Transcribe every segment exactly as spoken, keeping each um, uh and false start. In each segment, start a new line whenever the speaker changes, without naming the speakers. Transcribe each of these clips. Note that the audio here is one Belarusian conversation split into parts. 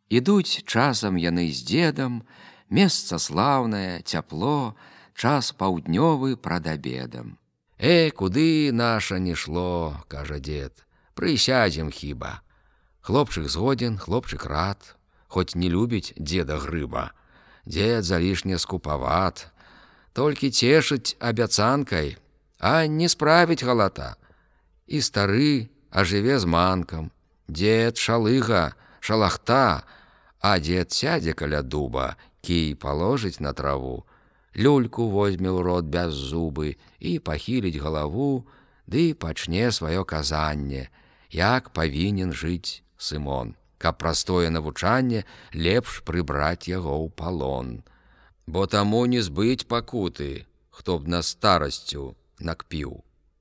Ідуць часам яны з дзедам, месца слаўнае, цяпло, час паўднёвы прад абедам.
Э, куды наша не шло, кажа дзед, прысядзем хіба. Хлопчык згодзін, хлопчык рад, хоць не любіць дзеда грыба. Дзед залішне скупават, толькі цешыць абяцанкай, а не справіць галата. І стары ажыве з манкам, дзед шалыга, шалахта, а дзед сядзе каля дуба, кій паложыць на траву, люльку возьме ў рот без зубы і пахіліць галаву, ды пачне сваё казанне, як павінен жыць Сымон, каб простое навучанне лепш прыбраць яго ў палон. Бо таму не збыць пакуты, хто б на старасцю накпіў.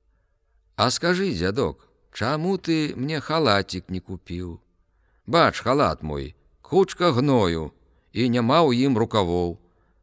А скажы, дзядок, чаму ты мне халатик не купіў? Бач, халат мой, кучка гною, і няма ў ім рукавоў.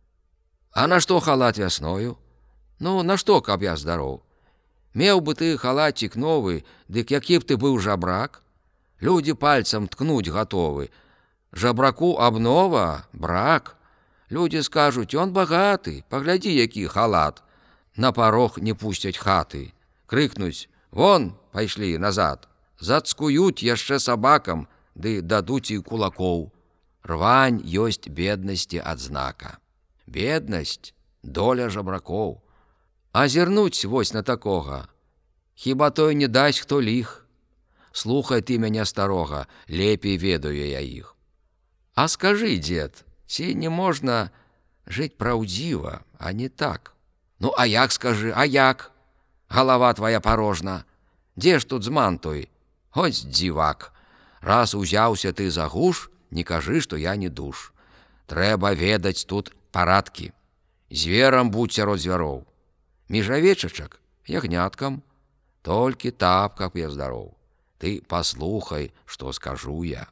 А на што халат вясною? Ну, на што, каб я здароў? Меў бы ты халатик новы, дык які б ты быў жабрак? Людзі пальцам ткнуць гатовы. Жабраку абнова, брак. Людзі скажуць, ён багаты, паглядзі, які халат. На парог не пусцяць хаты. Крыкнуць, вон, пайшлі назад. Зацкуюць яшчэ сабакам, ды дадуць і кулакоў. Рвань ёсць беднасці адзнака. Беднасць — доля жабракоў. Азірнуць вось на такога. Хіба той не дасць хто ліх? Слухай ты мяне старога, лепей ведаю я іх. А скажы, дзед, ці не можна жыць праўдзіва, а не так? Ну, а як, скажы, а як? Галава твая парожна. Дзе ж тут зман той? Хоць дзівак. Раз узяўся ты за гуш, не кажы, што я не душ. Трэба ведаць тут парадкі. Зверам будь сярод звяроў. Між авечачак ягняткам. Толькі тап, каб я здароў. Ты паслухай, што скажу я.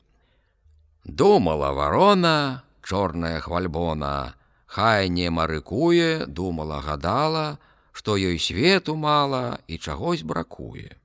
Думала варона, чорная хвальбона, хай не марыкуе, думала, гадала, што ёй свету мала і чагось бракуе.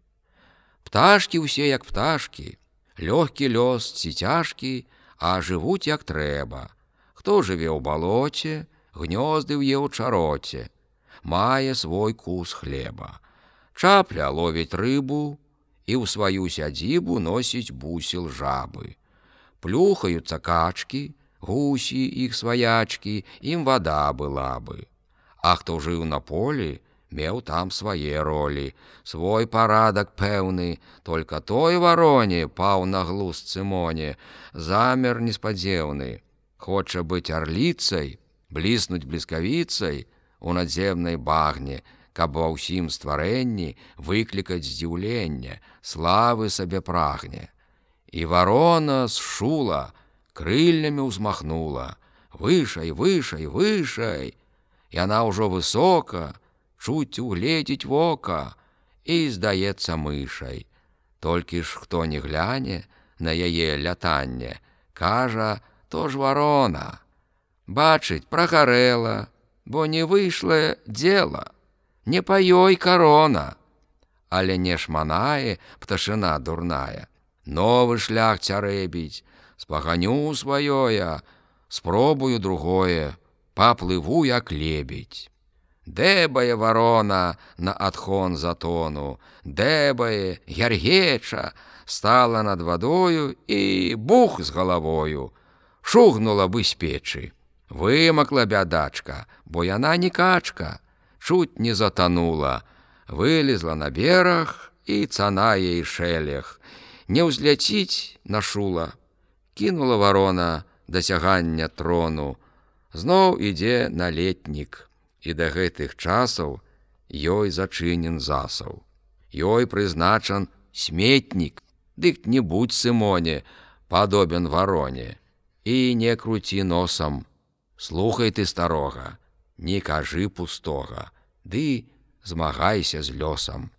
Пташкі ўсе як пташкі, лёгкі лёс ці цяжкі, а жывуць як трэба. Хто жыве ў балоце, гнёзды ўе ў чароце, мае свой кус хлеба. Чапля ловіць рыбу і ў сваю сядзібу носіць бусел жабы. Плюхаюцца качкі, гусі іх сваячкі, ім вада была бы. А хто жыў на полі, меў там свае ролі, свой парадак пэўны, только той вароне паў на глузд Сымоне, замер неспадзеўны. Хоча быць арліцай, бліснуць бліскавіцай у надземнай багне, каб ва ўсім стварэнні выклікаць здзіўленне, славы сабе прагне. І варона зшула, крыллямі ўзмахнула, вышай, вышай, вышай. Яна ўжо высока, чуць угледзіць вока, і здаецца мышай. Толькі ж хто не гляне на яе лятанне, кажа, то ж варона. Бачыць, прагарэла, бо не выйшла дзела, не па ёй карона. Але не шманае пташына дурная, новы шлях цярэбіць, спаганю сваё, спробую другое, паплыву як лебедь. Дэбае варона на адхон затону, дэбае, гяргеча, стала над вадою і бух з галавою, шугнула бы з печы. Вымакла бядачка, бо яна не качка, чуць не затанула, вылезла на бераг, і цана ей шэлег. Не ўзляціць нашула, кінула варона дасягання трону, зноў ідзе на летнік, і да гэтых часаў ёй зачынен засаў. Ёй прызначан сметнік, дык не будь, Сымоне, падобен вароне, і не круці носам. Слухай ты старога, не кажы пустога, ды змагайся з лёсам.